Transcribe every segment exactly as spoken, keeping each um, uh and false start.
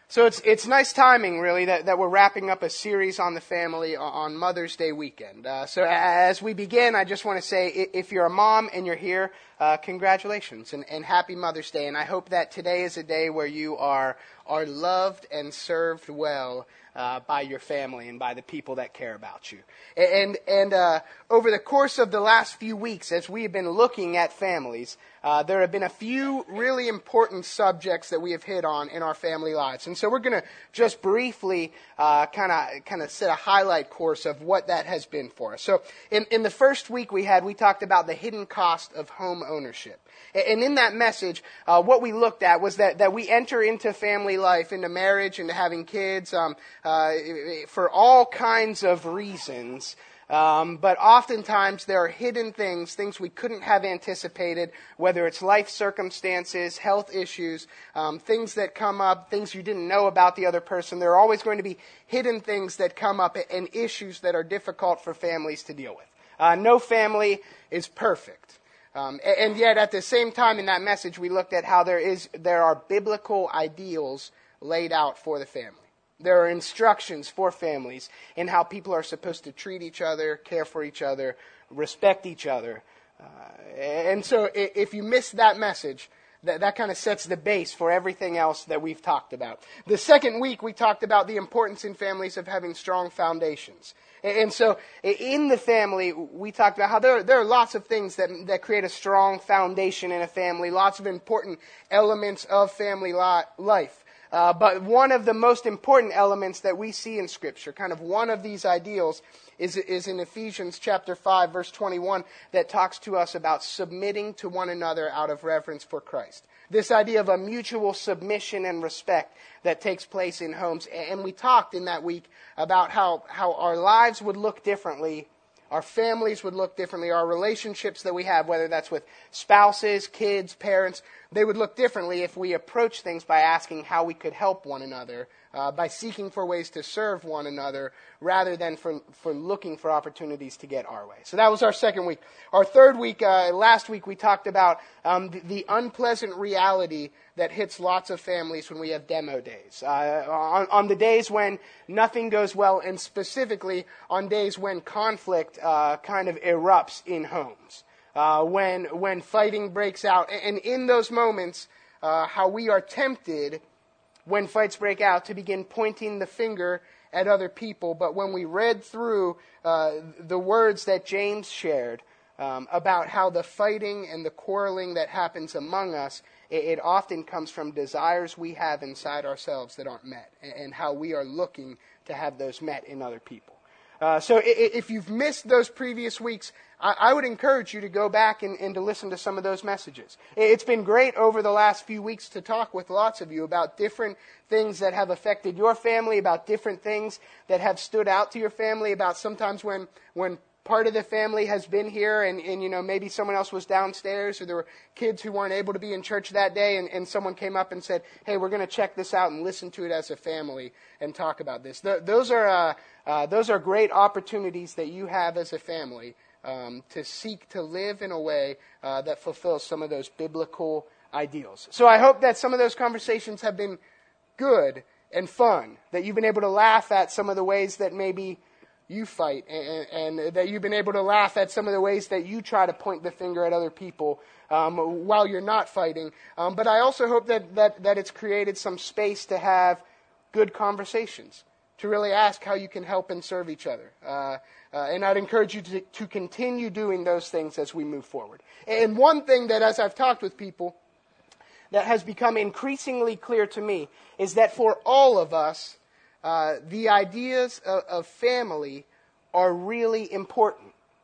So it's it's nice timing, really, that, that we're wrapping up a series on the family on Mother's Day weekend. Uh, so as we begin, I just want to say, if you're a mom and you're here, uh, congratulations and, and happy Mother's Day. And I hope that today is a day where you are are loved and served well uh, by your family and by the people that care about you. And and uh, over the course of the last few weeks, as we have been looking at families, uh, there have been a few really important subjects that we have hit on in our family lives. And so we're going to just briefly kind of kind of set a highlight course of what that has been for us. So in, in the first week we had, we talked about the hidden cost of home ownership. And in that message, uh, what we looked at was that, that we enter into family life, into marriage, into having kids, um, uh, for all kinds of reasons. Um, but oftentimes there are hidden things, things we couldn't have anticipated, whether it's life circumstances, health issues, um, things that come up, things you didn't know about the other person. There are always going to be hidden things that come up and issues that are difficult for families to deal with. Uh, no family is perfect. Um, and yet, at the same time, in that message, we looked at how there is there are biblical ideals laid out for the family. There are instructions for families in how people are supposed to treat each other, care for each other, respect each other. Uh, and so, if you missed that message, that, that kind of sets the base for everything else that we've talked about. The second week, we talked about the importance in families of having strong foundations. And so in the family, we talked about how there, there are lots of things that, that create a strong foundation in a family, lots of important elements of family li- life. Uh, but one of the most important elements that we see in Scripture, kind of one of these ideals, is, is in Ephesians chapter five, verse twenty-one, that talks to us about submitting to one another out of reverence for Christ. This idea of a mutual submission and respect that takes place in homes. And we talked in that week about how, how our lives would look differently, our families would look differently, our relationships that we have, whether that's with spouses, kids, parents, they would look differently if we approach things by asking how we could help one another, uh, by seeking for ways to serve one another, rather than for, for looking for opportunities to get our way. So that was our second week. Our third week, uh, last week, we talked about um, the, the unpleasant reality that hits lots of families when we have demo days. Uh, on, on the days when nothing goes well, and specifically on days when conflict uh, kind of erupts in homes. Uh, when when fighting breaks out. And in those moments, uh, how we are tempted when fights break out to begin pointing the finger at other people. But when we read through uh, the words that James shared um, about how the fighting and the quarreling that happens among us, it, it often comes from desires we have inside ourselves that aren't met, and, and how we are looking to have those met in other people. Uh, so if you've missed those previous weeks, I, I would encourage you to go back and, and to listen to some of those messages. It's been great over the last few weeks to talk with lots of you about different things that have affected your family, about different things that have stood out to your family, about sometimes when when part of the family has been here and, and, you know, maybe someone else was downstairs, or there were kids who weren't able to be in church that day, and, and someone came up and said, hey, we're going to check this out and listen to it as a family and talk about this. Th- those are uh, uh, those are great opportunities that you have as a family um, to seek to live in a way uh, that fulfills some of those biblical ideals. So I hope that some of those conversations have been good and fun, that you've been able to laugh at some of the ways that maybe you fight, and, and that you've been able to laugh at some of the ways that you try to point the finger at other people um, while you're not fighting. Um, but I also hope that, that, that it's created some space to have good conversations, to really ask how you can help and serve each other. Uh, uh, and I'd encourage you to, to continue doing those things as we move forward. And one thing that, as I've talked with people, that has become increasingly clear to me is that for all of us, Uh, the ideas of, of family are really important.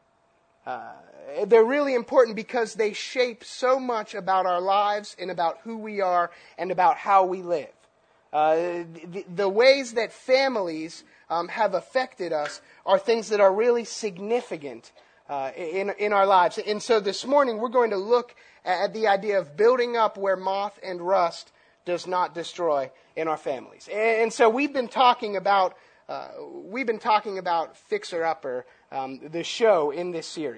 Uh, they're really important because they shape so much about our lives and about who we are and about how we live. Uh, the, the ways that families um, have affected us are things that are really significant uh, in, in our lives. And so this morning we're going to look at the idea of building up where moth and rust does not destroy in our families. And so we've been talking about uh, we've been talking about Fixer Upper, um, the show in this series.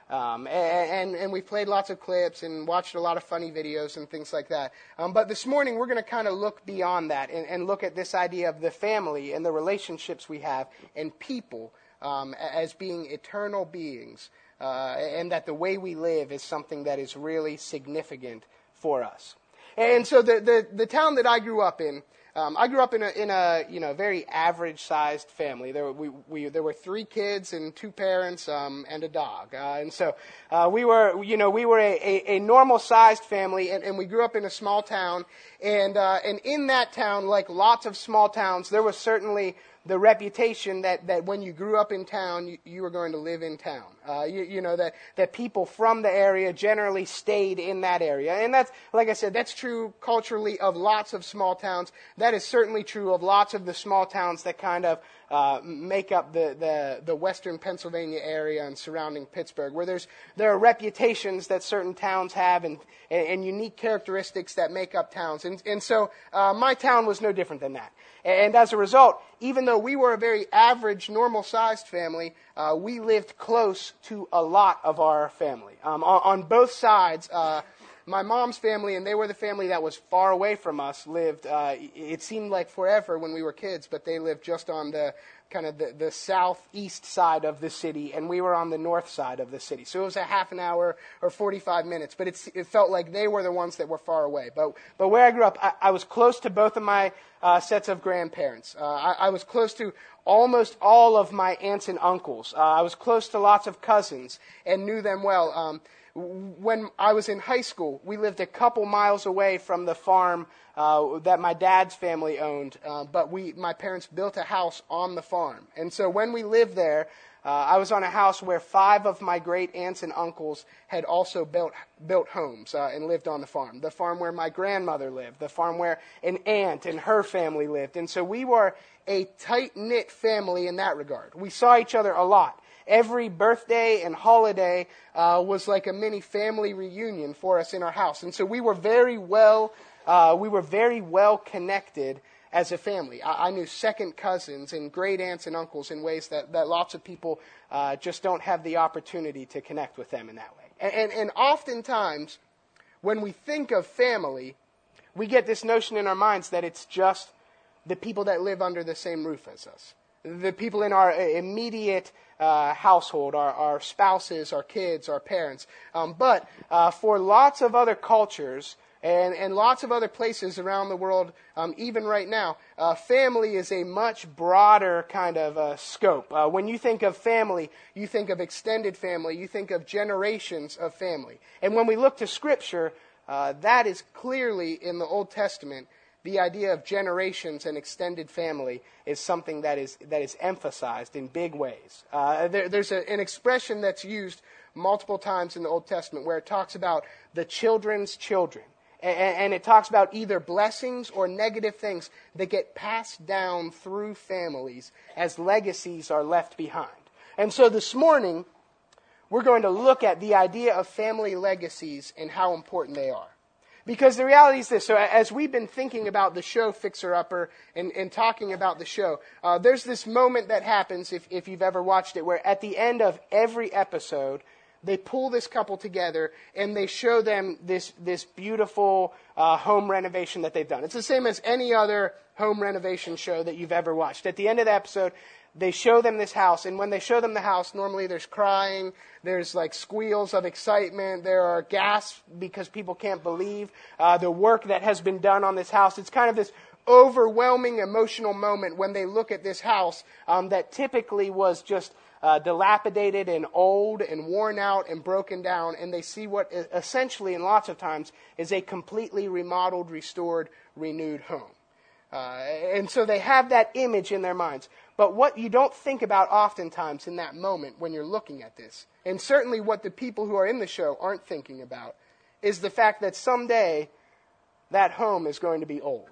Um, and, and we've played lots of clips and watched a lot of funny videos and things like that. Um, but this morning we're going to kind of look beyond that and, and look at this idea of the family and the relationships we have and people um, as being eternal beings, uh, and that the way we live is something that is really significant for us. And so the, the, the town that I grew up in, Um, I grew up in a, in a you know very average-sized family. There were, we, we, there were three kids and two parents um, and a dog, uh, and so uh, we were you know we were a, a, a normal-sized family, and, and we grew up in a small town. And uh, and in that town, like lots of small towns, there was certainly the reputation that, that when you grew up in town, you, you were going to live in town. Uh, you, you know, that, that people from the area generally stayed in that area. And that's, like I said, that's true culturally of lots of small towns. That is certainly true of lots of the small towns that kind of uh, make up the, the, the western Pennsylvania area and surrounding Pittsburgh, where there's there are reputations that certain towns have and, and, and unique characteristics that make up towns. And, and so uh, my town was no different than that. And as a result, even though we were a very average, normal-sized family, uh, we lived close to a lot of our family. Um, on, on both sides, uh, my mom's family, and they were the family that was far away from us, lived, uh, it seemed like forever when we were kids, but they lived just on the kind of the, the southeast side of the city, and we were on the north side of the city. So it was a half an hour or forty-five minutes, but it's, it felt like they were the ones that were far away. But but where I grew up, I, I was close to both of my uh, sets of grandparents. Uh, I, I was close to almost all of my aunts and uncles. Uh, I was close to lots of cousins and knew them well. Um, when I was in high school, we lived a couple miles away from the farm uh, that my dad's family owned, uh, but we, my parents built a house on the farm. And so when we lived there, uh, I was on a house where five of my great aunts and uncles had also built built homes uh, and lived on the farm. The farm where my grandmother lived, the farm where an aunt and her family lived. And so we were a tight-knit family in that regard. We saw each other a lot. Every birthday and holiday uh, was like a mini family reunion for us in our house, and so we were very well, uh, we were very well connected as a family. I, I knew second cousins and great aunts and uncles in ways that, that lots of people uh, just don't have the opportunity to connect with them in that way. And, and, and oftentimes, when we think of family, we get this notion in our minds that it's just the people that live under the same roof as us. The people in our immediate uh, household, our, our spouses, our kids, our parents. Um, but uh, for lots of other cultures and, and lots of other places around the world, um, even right now, uh, family is a much broader kind of uh, scope. Uh, when you think of family, you think of extended family, you think of generations of family. And when we look to Scripture, uh, that is clearly in the Old Testament. The idea of generations and extended family is something that is that is emphasized in big ways. Uh, there, there's a, an expression that's used multiple times in the Old Testament where it talks about the children's children. And, and it talks about either blessings or negative things that get passed down through families as legacies are left behind. And so this morning, we're going to look at the idea of family legacies and how important they are. Because the reality is this, so as we've been thinking about the show Fixer Upper and, and talking about the show, uh, there's this moment that happens, if, if you've ever watched it, where at the end of every episode, they pull this couple together and they show them this, this beautiful uh, home renovation that they've done. It's the same as any other home renovation show that you've ever watched. At the end of the episode, they show them this house, and when they show them the house, normally there's crying, there's like squeals of excitement, there are gasps because people can't believe uh, the work that has been done on this house. It's kind of this overwhelming emotional moment when they look at this house um, that typically was just uh, dilapidated and old and worn out and broken down, and they see what essentially, and lots of times, is a completely remodeled, restored, renewed home. Uh, and so they have that image in their minds. But what you don't think about oftentimes in that moment when you're looking at this, and certainly what the people who are in the show aren't thinking about, is the fact that someday that home is going to be old.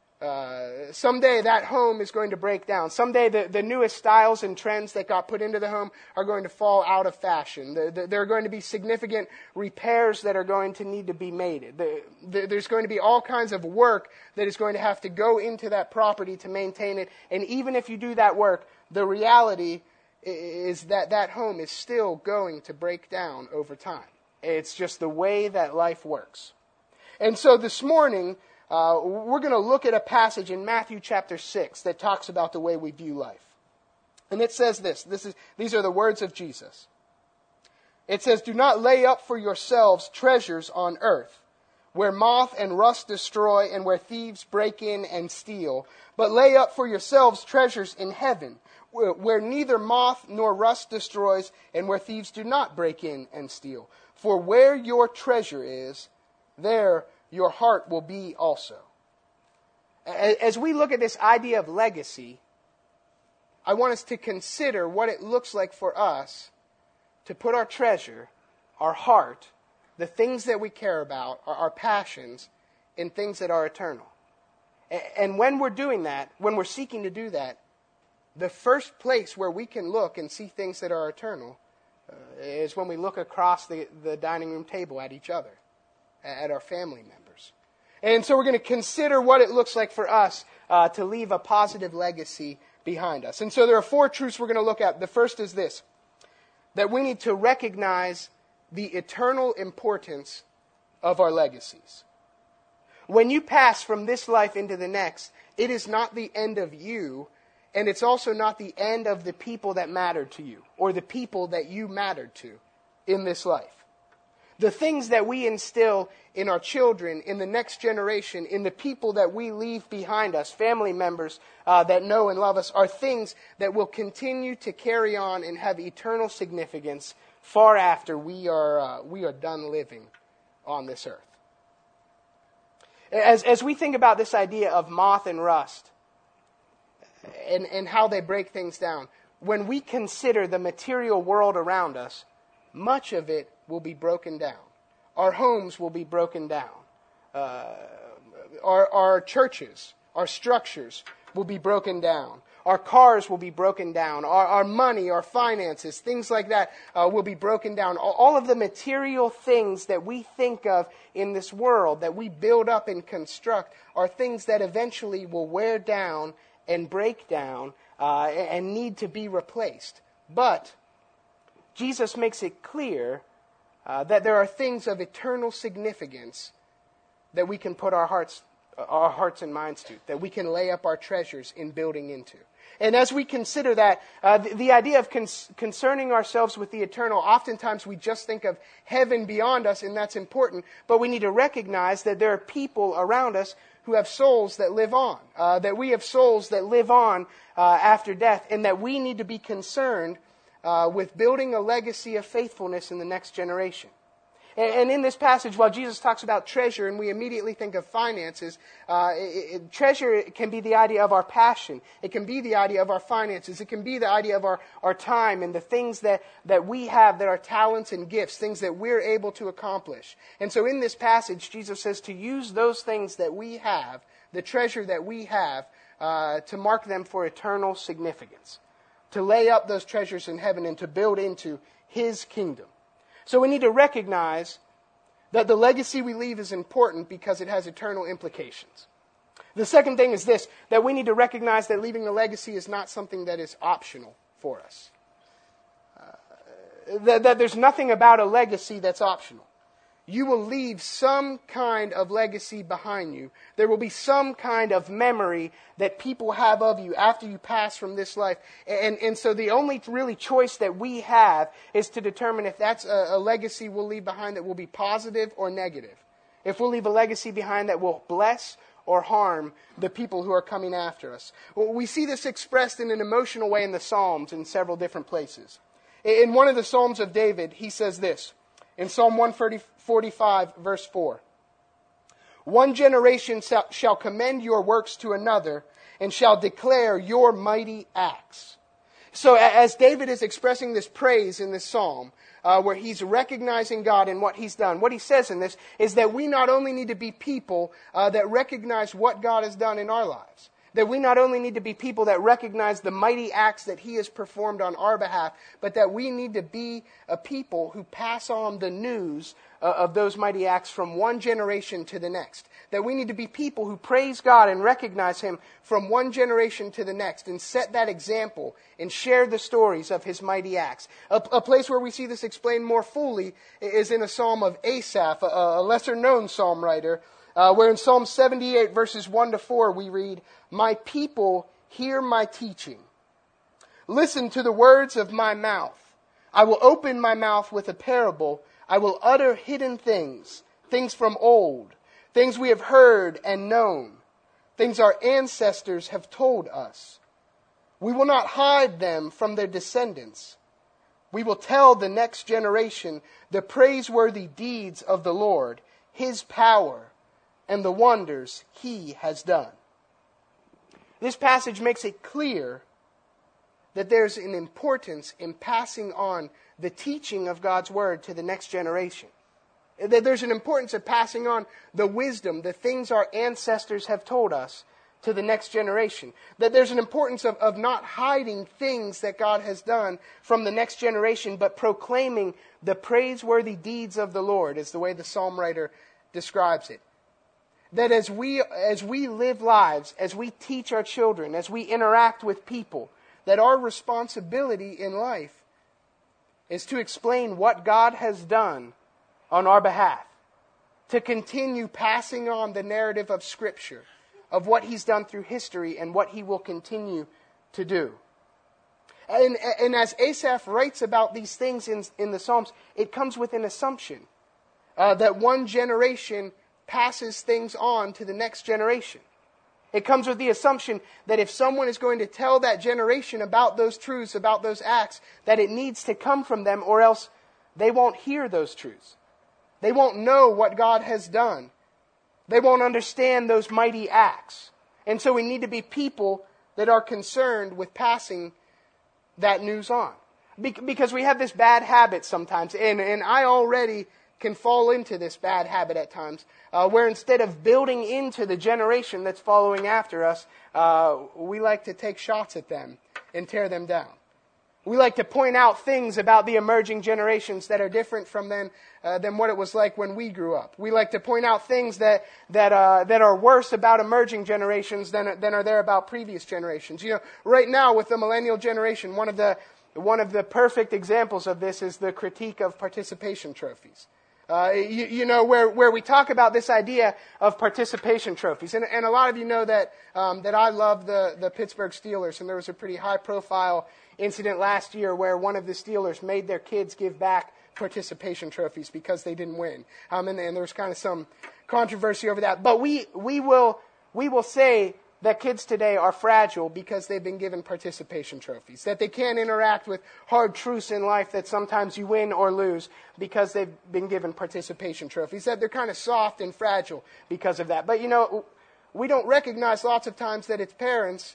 Uh, someday that home is going to break down. Someday the, the newest styles and trends that got put into the home are going to fall out of fashion. The, the, there are going to be significant repairs that are going to need to be made. The, the, there's going to be all kinds of work that is going to have to go into that property to maintain it. And even if you do that work, the reality is that that home is still going to break down over time. It's just the way that life works. And so this morning, uh, we're going to look at a passage in Matthew chapter six that talks about the way we view life. And it says this, this is, these are the words of Jesus. It says, "Do not lay up for yourselves treasures on earth, where moth and rust destroy and where thieves break in and steal, but lay up for yourselves treasures in heaven, where, where neither moth nor rust destroys and where thieves do not break in and steal. For where your treasure is, there your heart will be also." As we look at this idea of legacy, I want us to consider what it looks like for us to put our treasure, our heart, the things that we care about, our, our passions, in things that are eternal. And when we're doing that, when we're seeking to do that, the first place where we can look and see things that are eternal uh, is when we look across the, the dining room table at each other, at our family members. And so we're going to consider what it looks like for us uh, to leave a positive legacy behind us. And so there are four truths we're going to look at. The first is this, that we need to recognize the eternal importance of our legacies. When you pass from this life into the next, it is not the end of you, and it's also not the end of the people that mattered to you, or the people that you mattered to in this life. The things that we instill in our children, in the next generation, in the people that we leave behind us, family members uh, that know and love us, are things that will continue to carry on and have eternal significance far after we are uh, we are done living on this earth. As as we think about this idea of moth and rust and, and how they break things down, when we consider the material world around us, much of it will be broken down. Our homes will be broken down. Uh, our, our churches, our structures will be broken down. Our cars will be broken down. Our, our money, our finances, things like that uh, will be broken down. All of the material things that we think of in this world, that we build up and construct, are things that eventually will wear down and break down uh, and need to be replaced. But Jesus makes it clear uh, that there are things of eternal significance that we can put our hearts, our hearts and minds to, that we can lay up our treasures in building into. And as we consider that, uh, the, the idea of cons- concerning ourselves with the eternal, oftentimes we just think of heaven beyond us, and that's important, but we need to recognize that there are people around us who have souls that live on, uh, that we have souls that live on uh, after death, and that we need to be concerned Uh, with building a legacy of faithfulness in the next generation. And, and in this passage, while Jesus talks about treasure, and we immediately think of finances, uh, it, it, treasure can be the idea of our passion. It can be the idea of our finances. It can be the idea of our, our time and the things that, that we have that are talents and gifts, things that we're able to accomplish. And so in this passage, Jesus says to use those things that we have, the treasure that we have, uh, to mark them for eternal significance, to lay up those treasures in heaven and to build into His kingdom. So we need to recognize that the legacy we leave is important because it has eternal implications. The second thing is this, that we need to recognize that leaving a legacy is not something that is optional for us. Uh, that, that there's nothing about a legacy that's optional. You will leave some kind of legacy behind you. There will be some kind of memory that people have of you after you pass from this life. And, and so the only really choice that we have is to determine if that's a, a legacy we'll leave behind that will be positive or negative. If we'll leave a legacy behind that will bless or harm the people who are coming after us. Well, we see this expressed in an emotional way in the Psalms in several different places. In one of the Psalms of David, he says this, in Psalm one forty-five, verse four. One generation shall commend your works to another and shall declare your mighty acts. So as David is expressing this praise in this psalm, uh, where he's recognizing God and what He's done, what he says in this is that we not only need to be people uh, that recognize what God has done in our lives, That we not only need to be people that recognize the mighty acts that He has performed on our behalf, but that we need to be a people who pass on the news uh, of those mighty acts from one generation to the next. That we need to be people who praise God and recognize Him from one generation to the next and set that example and share the stories of His mighty acts. A, a place where we see this explained more fully is in a psalm of Asaph, a, a lesser-known psalm writer, Uh, where in Psalm seventy-eight, verses one to four, we read, "My people hear my teaching. Listen to the words of my mouth. I will open my mouth with a parable. I will utter hidden things, things from old, things we have heard and known, things our ancestors have told us. We will not hide them from their descendants. We will tell the next generation the praiseworthy deeds of the Lord, His power, and the wonders He has done." This passage makes it clear that there's an importance in passing on the teaching of God's Word to the next generation. That there's an importance of passing on the wisdom, the things our ancestors have told us, to the next generation. That there's an importance of, of not hiding things that God has done from the next generation, but proclaiming the praiseworthy deeds of the Lord, is the way the psalm writer describes it. That as we as we live lives, as we teach our children, as we interact with people, that our responsibility in life is to explain what God has done on our behalf. To continue passing on the narrative of Scripture, of what He's done through history and what He will continue to do. And, and as Asaph writes about these things in, in the Psalms, it comes with an assumption uh, that one generation passes things on to the next generation. It comes with the assumption that if someone is going to tell that generation about those truths, about those acts, that it needs to come from them, or else they won't hear those truths. They won't know what God has done. They won't understand those mighty acts. And so we need to be people that are concerned with passing that news on. Because we have this bad habit sometimes, and, and I already can fall into this bad habit at times, uh, where instead of building into the generation that's following after us, uh, we like to take shots at them and tear them down. We like to point out things about the emerging generations that are different from them uh, than what it was like when we grew up. We like to point out things that that uh, that are worse about emerging generations than than are there about previous generations. You know, right now with the millennial generation, one of the one of the perfect examples of this is the critique of participation trophies. Uh, you, you know, where, where we talk about this idea of participation trophies. And, and a lot of you know that um, that I love the, the Pittsburgh Steelers, and there was a pretty high-profile incident last year where one of the Steelers made their kids give back participation trophies because they didn't win. Um, and, and there was kind of some controversy over that. But we we will we will say that kids today are fragile because they've been given participation trophies. That they can't interact with hard truths in life that sometimes you win or lose because they've been given participation trophies. That they're kind of soft and fragile because of that. But you know, we don't recognize lots of times that it's parents,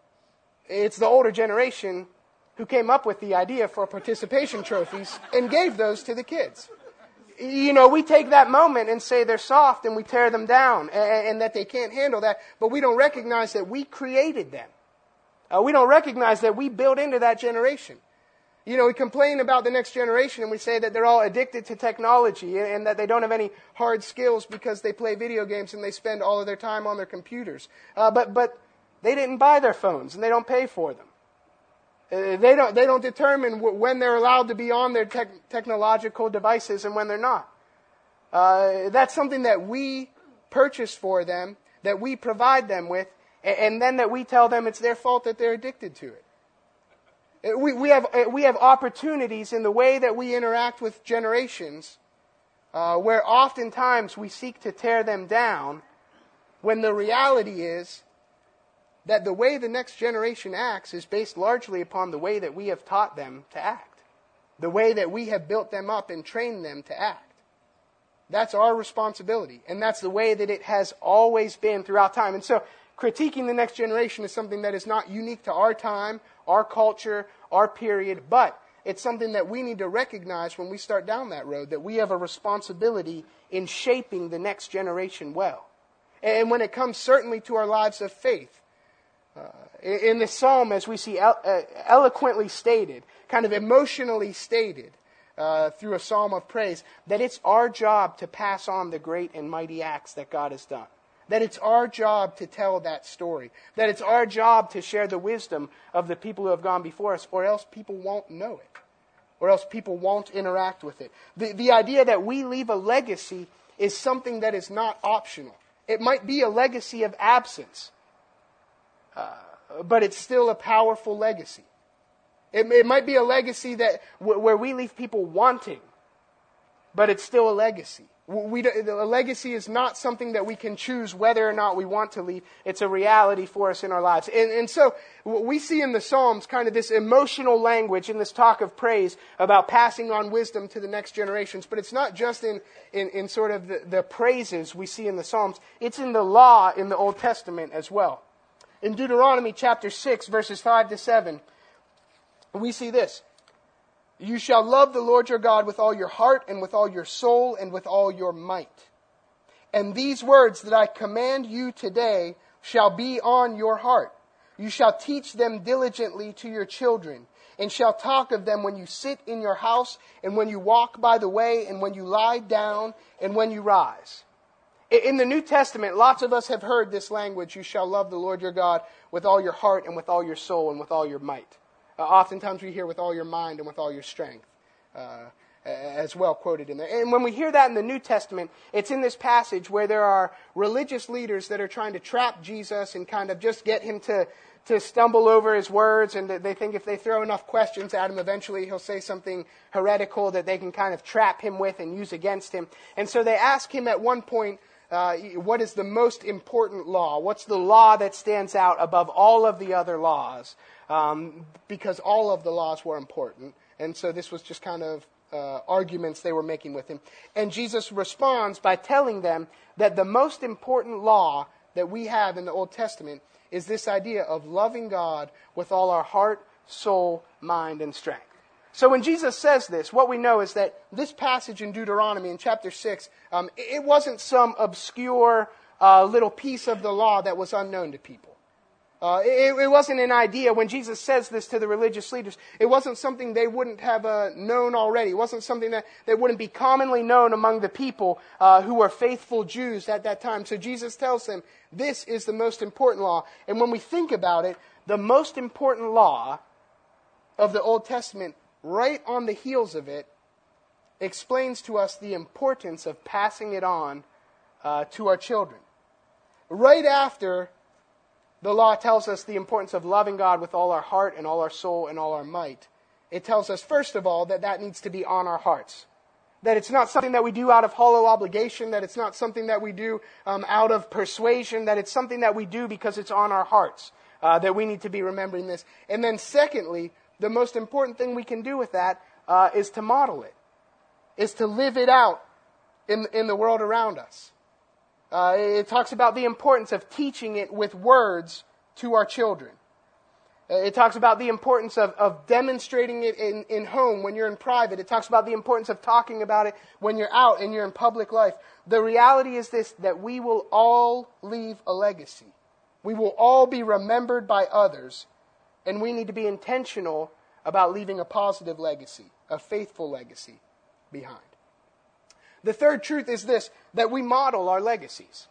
it's the older generation who came up with the idea for participation trophies and gave those to the kids. You know, we take that moment and say they're soft and we tear them down and, and that they can't handle that, but we don't recognize that we created them. Uh, we don't recognize that we built into that generation. You know, we complain about the next generation and we say that they're all addicted to technology and, and that they don't have any hard skills because they play video games and they spend all of their time on their computers. Uh, but but they didn't buy their phones and they don't pay for them. Uh, they don't they don't determine w- when they're allowed to be on their tech- technological devices and when they're not. Uh, that's something that we purchase for them, that we provide them with, and, and then that we tell them it's their fault that they're addicted to it. Uh, we, we have uh, we have opportunities in the way that we interact with generations uh, where oftentimes we seek to tear them down when the reality is that the way the next generation acts is based largely upon the way that we have taught them to act. The way that we have built them up and trained them to act. That's our responsibility. And that's the way that it has always been throughout time. And so critiquing the next generation is something that is not unique to our time, our culture, our period, but it's something that we need to recognize when we start down that road, that we have a responsibility in shaping the next generation well. And when it comes certainly to our lives of faith, Uh, in, in this psalm, as we see el- uh, eloquently stated, kind of emotionally stated uh, through a psalm of praise, that it's our job to pass on the great and mighty acts that God has done. That it's our job to tell that story. That it's our job to share the wisdom of the people who have gone before us, or else people won't know it. Or else people won't interact with it. The, the idea that we leave a legacy is something that is not optional. It might be a legacy of absence, uh, but it's still a powerful legacy. It, it might be a legacy that w- where we leave people wanting, but it's still a legacy. We, a legacy is not something that we can choose whether or not we want to leave. It's a reality for us in our lives. And, and so we see in the Psalms kind of this emotional language in this talk of praise about passing on wisdom to the next generations. But it's not just in, in, in sort of the, the praises we see in the Psalms. It's in the law in the Old Testament as well. In Deuteronomy chapter six, verses five to seven, we see this. You shall love the Lord your God with all your heart and with all your soul and with all your might. And these words that I command you today shall be on your heart. You shall teach them diligently to your children, and shall talk of them when you sit in your house, and when you walk by the way, and when you lie down, and when you rise. In the New Testament, lots of us have heard this language, you shall love the Lord your God with all your heart and with all your soul and with all your might. Uh, oftentimes we hear with all your mind and with all your strength, uh, as well quoted in there. And when we hear that in the New Testament, it's in this passage where there are religious leaders that are trying to trap Jesus and kind of just get him to, to stumble over his words, and they think if they throw enough questions at him, eventually he'll say something heretical that they can kind of trap him with and use against him. And so they ask him at one point, uh, what is the most important law? What's the law that stands out above all of the other laws? Um, because all of the laws were important. And so this was just kind of uh, arguments they were making with him. And Jesus responds by telling them that the most important law that we have in the Old Testament is this idea of loving God with all our heart, soul, mind, and strength. So when Jesus says this, what we know is that this passage in Deuteronomy in chapter six, um, it wasn't some obscure uh, little piece of the law that was unknown to people. Uh, it, it wasn't an idea. When Jesus says this to the religious leaders, it wasn't something they wouldn't have uh, known already. It wasn't something that, that wouldn't be commonly known among the people uh, who were faithful Jews at that time. So Jesus tells them, this is the most important law. And when we think about it, the most important law of the Old Testament, right on the heels of it, explains to us the importance of passing it on uh, to our children. Right after the law tells us the importance of loving God with all our heart and all our soul and all our might, it tells us, first of all, that that needs to be on our hearts. That it's not something that we do out of hollow obligation, that it's not something that we do um, out of persuasion, that it's something that we do because it's on our hearts, uh, that we need to be remembering this. And then secondly, the most important thing we can do with that uh, is to model it, is to live it out in, in the world around us. Uh, it talks about the importance of teaching it with words to our children. Uh, it talks about the importance of, of demonstrating it in, in home when you're in private. It talks about the importance of talking about it when you're out and you're in public life. The reality is this, that we will all leave a legacy. We will all be remembered by others, and we need to be intentional about leaving a positive legacy, a faithful legacy behind. The third truth is this, that we model our legacies.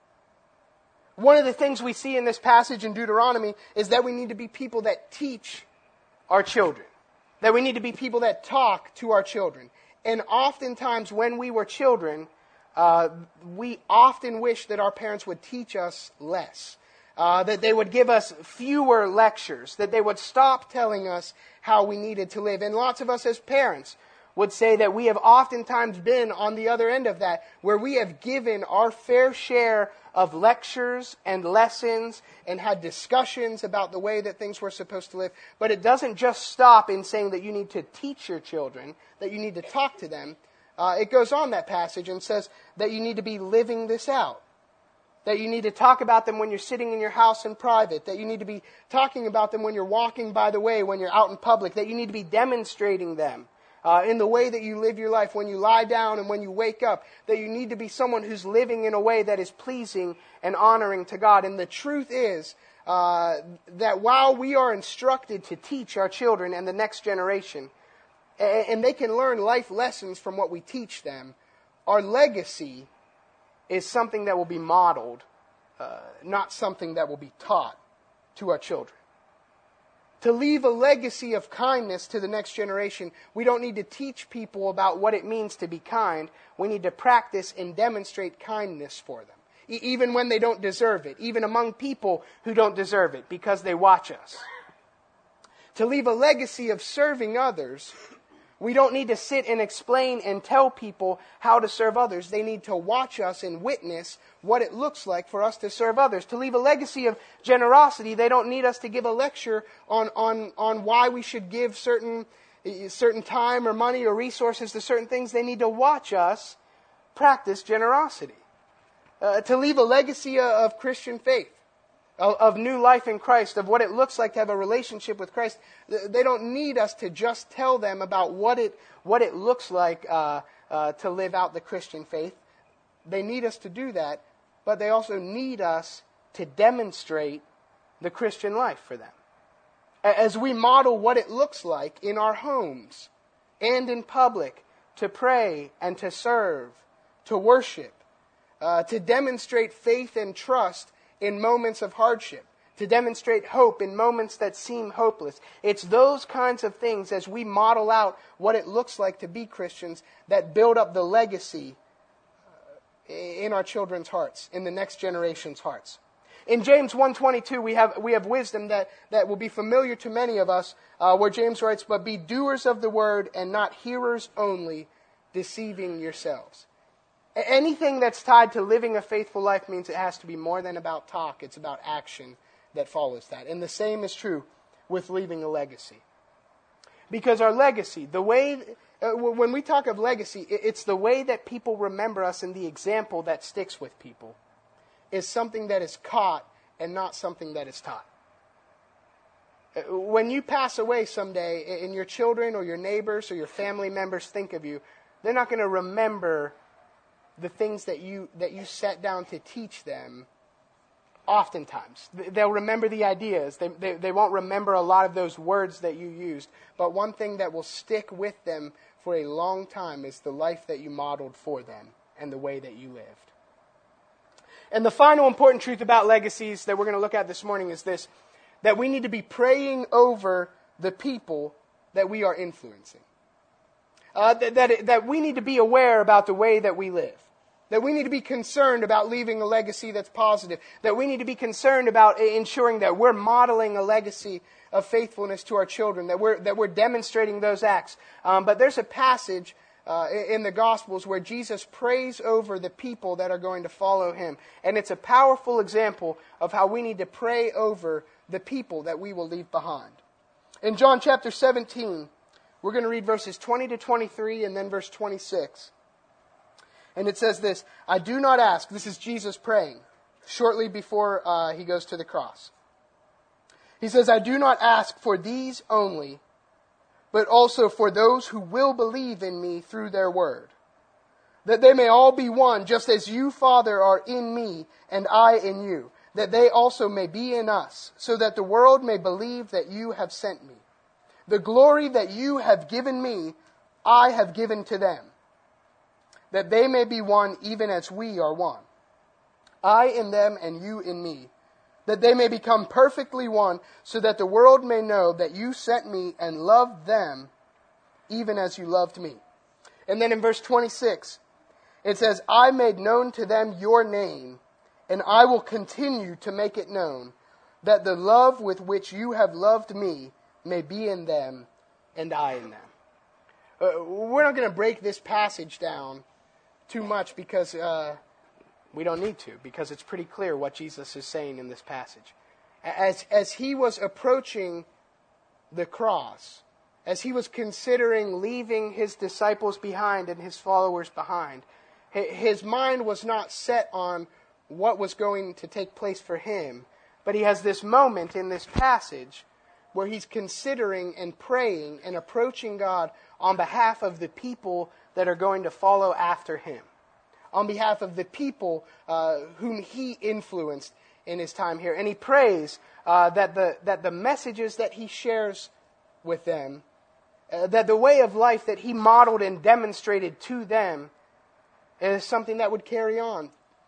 One of the things we see in this passage in Deuteronomy is that we need to be people that teach our children. That we need to be people that talk to our children. And oftentimes when we were children, uh, we often wish that our parents would teach us less. Uh, that they would give us fewer lectures. That they would stop telling us how we needed to live. And lots of us as parents would say that we have oftentimes been on the other end of that, where we have given our fair share of lectures and lessons and had discussions about the way that things were supposed to live. But it doesn't just stop in saying that you need to teach your children, that you need to talk to them. Uh, it goes on, that passage, and says that you need to be living this out. That you need to talk about them when you're sitting in your house in private. That you need to be talking about them when you're walking by the way, when you're out in public. That you need to be demonstrating them. Uh, in the way that you live your life, when you lie down and when you wake up, that you need to be someone who's living in a way that is pleasing and honoring to God. And the truth is uh, that while we are instructed to teach our children and the next generation, and, and they can learn life lessons from what we teach them, our legacy is something that will be modeled, uh, not something that will be taught to our children. To leave a legacy of kindness to the next generation, we don't need to teach people about what it means to be kind. We need to practice and demonstrate kindness for them, e- even when they don't deserve it, even among people who don't deserve it, because they watch us. To leave a legacy of serving others, we don't need to sit and explain and tell people how to serve others. They need to watch us and witness what it looks like for us to serve others. To leave a legacy of generosity, they don't need us to give a lecture on, on, on why we should give certain, certain time or money or resources to certain things. They need to watch us practice generosity. Uh, to leave a legacy of Christian faith, of, of new life in Christ, of what it looks like to have a relationship with Christ. They don't need us to just tell them about what it what it looks like uh, uh, to live out the Christian faith. They need us to do that, but they also need us to demonstrate the Christian life for them. As we model what it looks like in our homes and in public to pray and to serve, to worship, uh, to demonstrate faith and trust in moments of hardship, to demonstrate hope in moments that seem hopeless. It's those kinds of things, as we model out what it looks like to be Christians, that build up the legacy in our children's hearts, in the next generation's hearts. In James one twenty-two, we have we have wisdom that, that will be familiar to many of us, uh, where James writes, "But be doers of the word and not hearers only, deceiving yourselves." Anything that's tied to living a faithful life means it has to be more than about talk. It's about action that follows that. And the same is true with leaving a legacy. Because our legacy, the way, uh, when we talk of legacy, it's the way that people remember us and the example that sticks with people is something that is caught and not something that is taught. When you pass away someday and your children or your neighbors or your family members think of you, they're not going to remember the things that you that you sat down to teach them oftentimes. They'll remember the ideas. They, they, they won't remember a lot of those words that you used. But one thing that will stick with them for a long time is the life that you modeled for them and the way that you lived. And the final important truth about legacies that we're going to look at this morning is this, that we need to be praying over the people that we are influencing. Uh, that, that, that we need to be aware about the way that we live. That we need to be concerned about leaving a legacy that's positive. That we need to be concerned about ensuring that we're modeling a legacy of faithfulness to our children. That we're, that we're demonstrating those acts. Um, but there's a passage uh, in the Gospels where Jesus prays over the people that are going to follow Him. And it's a powerful example of how we need to pray over the people that we will leave behind. In John chapter seventeen, we're going to read verses twenty to twenty-three and then verse twenty-six. And it says this, "I do not ask," this is Jesus praying, shortly before uh, He goes to the cross. He says, "I do not ask for these only, but also for those who will believe in me through their word, that they may all be one, just as you, Father, are in me and I in you, that they also may be in us, so that the world may believe that you have sent me. The glory that you have given me, I have given to them, that they may be one even as we are one. I in them and you in me, that they may become perfectly one, so that the world may know that you sent me and loved them even as you loved me." And then in verse twenty-six, it says, "I made known to them your name, and I will continue to make it known, that the love with which you have loved me may be in them, and I in them." Uh, we're not going to break this passage down too much because uh, we don't need to, because it's pretty clear what Jesus is saying in this passage. As, as He was approaching the cross, as He was considering leaving His disciples behind and His followers behind, His mind was not set on what was going to take place for Him, but He has this moment in this passage where He's considering and praying and approaching God on behalf of the people that are going to follow after Him, on behalf of the people uh, whom He influenced in his time here. And he prays uh, that the that the messages that he shares with them, uh, that the way of life that he modeled and demonstrated to them is something that would carry on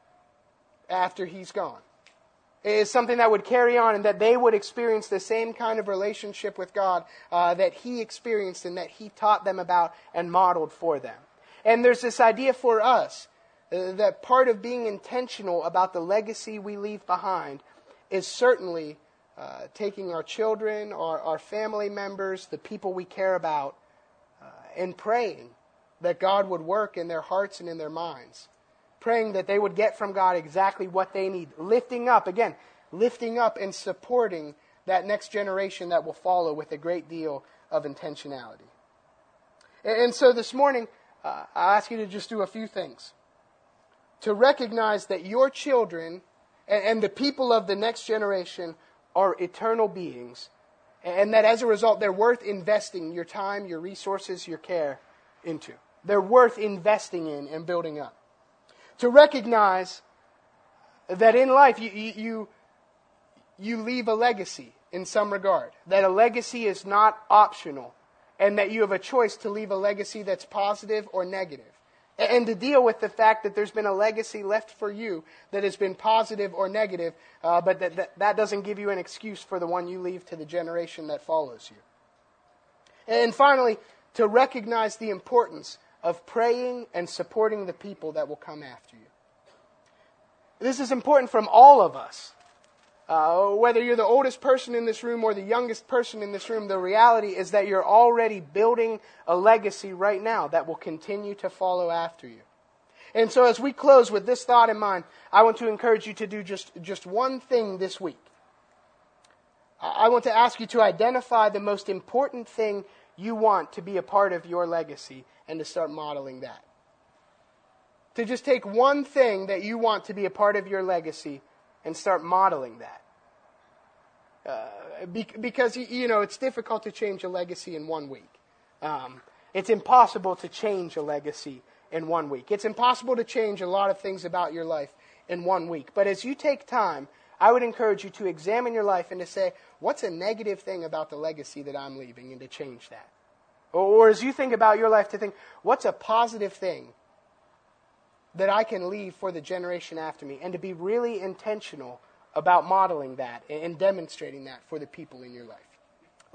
after he's gone. It is something that would carry on, and that they would experience the same kind of relationship with God uh, that he experienced and that he taught them about and modeled for them. And there's this idea for us uh, that part of being intentional about the legacy we leave behind is certainly uh, taking our children, our, our family members, the people we care about, uh, and praying that God would work in their hearts and in their minds. Praying that they would get from God exactly what they need. Lifting up, again, lifting up and supporting that next generation that will follow with a great deal of intentionality. And so this morning, uh, I ask you to just do a few things. To recognize that your children and, and the people of the next generation are eternal beings. And that as a result, they're worth investing your time, your resources, your care into. They're worth investing in and building up. To recognize that in life you, you, you leave a legacy in some regard. That a legacy is not optional. And that you have a choice to leave a legacy that's positive or negative. And to deal with the fact that there's been a legacy left for you that has been positive or negative, uh, but that, that that doesn't give you an excuse for the one you leave to the generation that follows you. And finally, to recognize the importance of praying and supporting the people that will come after you. This is important from all of us. Uh, whether you're the oldest person in this room or the youngest person in this room, the reality is that you're already building a legacy right now that will continue to follow after you. And so as we close with this thought in mind, I want to encourage you to do just, just one thing this week. I want to ask you to identify the most important thing you want to be a part of your legacy and to start modeling that. To just take one thing that you want to be a part of your legacy and start modeling that. Uh, be, because, you know, it's difficult to change a legacy in one week. Um, it's impossible to change a legacy in one week. It's impossible to change a lot of things about your life in one week. But as you take time, I would encourage you to examine your life and to say, what's a negative thing about the legacy that I'm leaving, and to change that. Or, or as you think about your life, to think, what's a positive thing that I can leave for the generation after me, and to be really intentional about modeling that and demonstrating that for the people in your life.